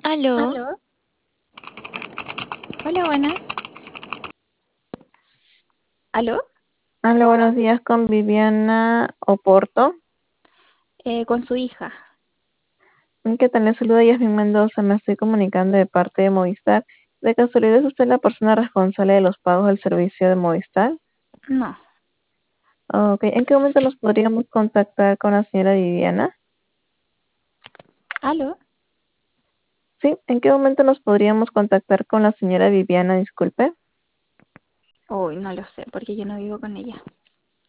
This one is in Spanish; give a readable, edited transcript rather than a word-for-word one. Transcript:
Aló, ¿Aló? hola, buenas. ¿Aló? Hola, buenos días con Viviana Oporto. Con su hija. ¿Qué tal? Les saluda Yasmin Mendoza. Me estoy comunicando de parte de Movistar. ¿De casualidad es usted la persona responsable de los pagos del servicio de Movistar? No. Ok, ¿en qué momento nos podríamos contactar con la señora Viviana? ¿Aló? Sí, ¿en qué momento nos podríamos contactar con la señora Viviana? Disculpe. Uy, no lo sé, porque yo no vivo con ella.